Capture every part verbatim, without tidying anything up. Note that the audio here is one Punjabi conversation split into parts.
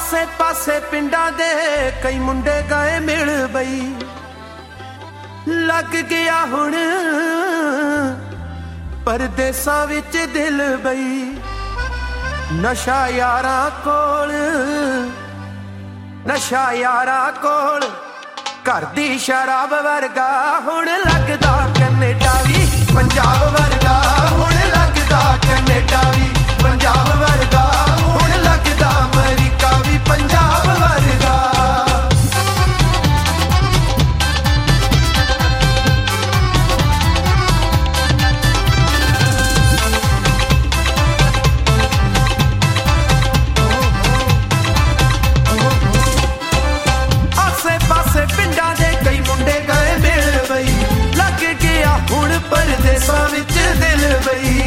ਆਸੇ ਪਾਸੇ ਪਿੰਡਾਂ ਦੇ ਕਈ ਮੁੰਡੇ ਗਏ ਮਿਲ ਬਈ ਲੱਗ ਗਿਆ ਹੁਣ ਪਰਦੇਸਾਂ ਵਿੱਚ ਦਿਲ ਬਈ ਨਸ਼ਾ ਯਾਰਾਂ ਕੋਲ ਨਸ਼ਾ ਯਾਰਾਂ ਕੋਲ ਘਰ ਦੀ ਸ਼ਰਾਬ ਵਰਗਾ ਹੁਣ ਲੱਗਦਾ ਕੈਨੇਡਾ ਵੀ ਪੰਜਾਬ ਵਰਗਾ ਹੁਣ ਲੱਗਦਾ ਕੈਨੇਡਾ ਵੀ ਪੰਜਾਬ ਵਰਗਾ ਹੁਣ ਲੱਗਦਾ ਅਮਰੀਕਾ ਵੀ ਪੰਜਾਬ ਵਰਗਾ ਆਸੇ ਪਾਸੇ ਪਿੰਡਾਂ ਦੇ ਕਈ ਮੁੰਡੇ ਗਏ ਮਿਲ ਬਈ ਲੱਗ ਗਿਆ ਹੁਣ ਪਰਦੇਸਾਂ ਵਿੱਚ ਦਿਲ ਬਈ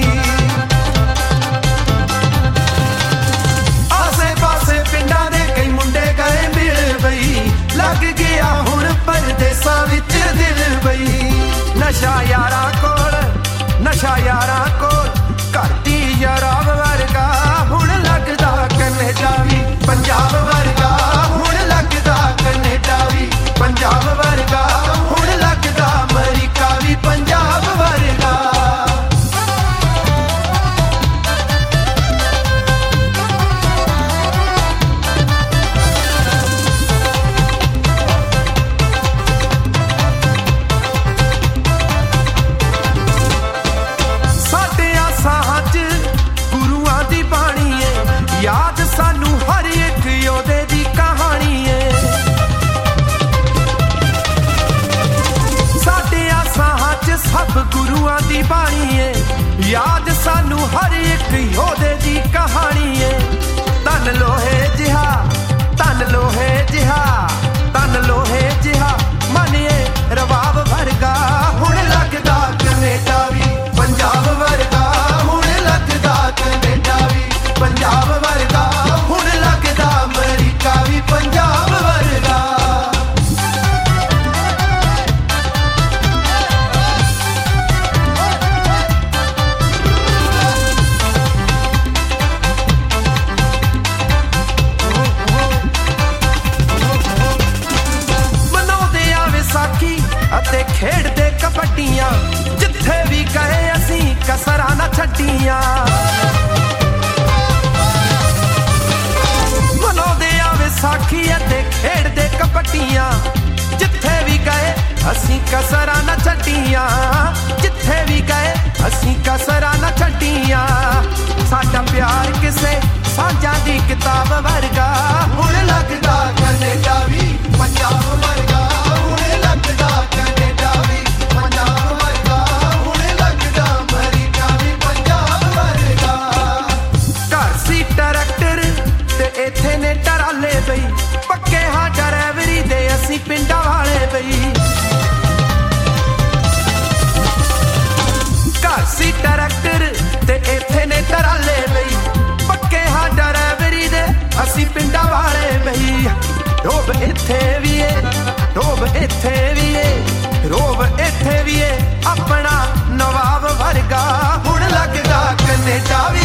ਆਸੇ ਪਾਸੇ ਪਿੰਡਾਂ ਦੇ ਕਈ ਮੁੰਡੇ ਗਏ ਮਿਲ ਬਈ ਲੱਗ ਗਿਆ ਹੁਣ ਪਰਦੇਸਾਂ ਵਿੱਚ ਦਿਲ ਬਈ ਨਸ਼ਾ ਯਾਰਾਂ ਕੋਲ ਨਸ਼ਾ ਯਾਰਾਂ ਕੋਲ ਘਰ ਦੀ ਯਾਰਾਂ ਵਰਗਾ ਹੁਣ ਲੱਗਦਾ ਕੈਨੇਡਾ ਵੀ ਪੰਜਾਬ ਵਰਗਾ ਹੁਣ ਲੱਗਦਾ ਕੈਨੇਡਾ ਵੀ ਪੰਜਾਬ ਵਰਗਾ ਹੁਣ ਲੱਗਦਾ ਅਮਰੀਕਾ ਵੀ ਪੰਜਾਬ ਵਰਗਾ ਸਾਡੇ ਆਸਾਂ 'ਚ ਗੁਰੂਆਂ ਦੀ ਬਾਣੀ ਏ ਯਾਦ ਸਾਨੂੰ ਹਰ ਇੱਕ ਉਹਦੇ ਦੀ ਕਹਾਣੀ ਏ ਸਾਡੇ ਆਸਾਂ 'ਚ ਸਭ ਗੁਰੂਆਂ ਦੀ ਬਾਣੀ ਏ ਯਾਦ ਸਾਨੂੰ ਹਰ ਇੱਕ ਉਹਦੇ ਦੀ ਕਹਾਣੀ ਏ ਤਨ ਲੋਹੇ ਜਿਹਾ ਤਨ ਲੋਹੇ ਜਿਹਾ ਤਨ ਲੋਹੇ ਜਿਹਾ ਮਨ ਏ ਰਵਾਬ ਵਰਗਾ ਹੁਣ ਲੱਗਦਾ ਕੈਨੇਡਾ ਵੀ ਪੰਜਾਬ ਵਰਗਾ ਹੁਣ ਲੱਗਦਾ ਕੈਨੇਡਾ ਵੀ ਪੰਜਾਬ ਵਰਗਾ ਹੁਣ ਲੱਗਦਾ ਅਮਰੀਕਾ ਵੀ ਪੰਜਾਬ ਵਰਗਾ ਮਨਾਉਂਦੇ ਆ ਵਿਸਾਖੀ ਅਤੇ ਖੇਡਦੇ ਕਬੱਡੀਆਂ ਜਿੱਥੇ ਵੀ ਗਏ ਅਸੀਂ ਕਸਰਾਂ ਨਾ ਛੱਡੀਆਂ ਮਨਾਉਂਦੇ ਆ ਵਿਸਾਖੀ ਅਤੇ ਖੇਡਦੇ ਕਬੱਡੀਆਂ ਜਿੱਥੇ ਵੀ ਗਏ ਅਸੀਂ ਕਸਰਾਂ ਨਾ ਛੱਡੀਆਂ ਜਿੱਥੇ ਵੀ ਗਏ ਅਸੀਂ ਕਸਰਾਂ ਨਾ ਛੱਡੀਆਂ ਸਾਡਾ ਪਿਆਰ ਕਿਸੇ ਸਾਂਝਾਂ ਦੀ ਕਿਤਾਬ ਵਰਗਾ ਹੁਣ ਲੱਗਦਾ ਕੈਨੇਡਾ ਵੀ ਪੰਜਾਬ ਵਰਗਾ ਹੁਣ ਲੱਗਦਾ ਕੈਨੇਡਾ ਵੀ ਪੰਜਾਬ ਵਰਗਾ ਹੁਣ ਲੱਗਦਾ ਅਮਰੀਕਾ ਵੀ ਪੰਜਾਬ ਵਰਗਾ ਘਰ ਸੀ ਟਰੈਕਟਰ ਤੇ ਇੱਥੇ ਨੇ ਟਰਾਲੇ ਬਈ ਪੱਕੇ ਹਾਂ ਡਰਾਈਵਰੀ ਦੇ ਅਸੀਂ ਪਿੰਡਾਂ ਵਾਲੇ ਬਈ ਘਰ ਸੀ ਟਰੈਕਟਰ ਤੇ ਇੱਥੇ ਨੇ ਟਰਾਲੇ ਬਈ ਪੱਕੇ ਹਾਂ ਡਰਾਈਵਰੀ ਦੇ ਅਸੀਂ ਪਿੰਡਾਂ ਵਾਲੇ ਬਈ ਰੋਬ ਇੱਥੇ ਵੀ ਏ ਰੋਬ ਇੱਥੇ ਵੀ ਏ ਰੋਬ ਇੱਥੇ ਵੀ ਏ ਆਪਣਾ ਨਵਾਬ ਵਰਗਾ ਹੁਣ ਲੱਗਦਾ ਕੈਨੇਡਾ ਵੀ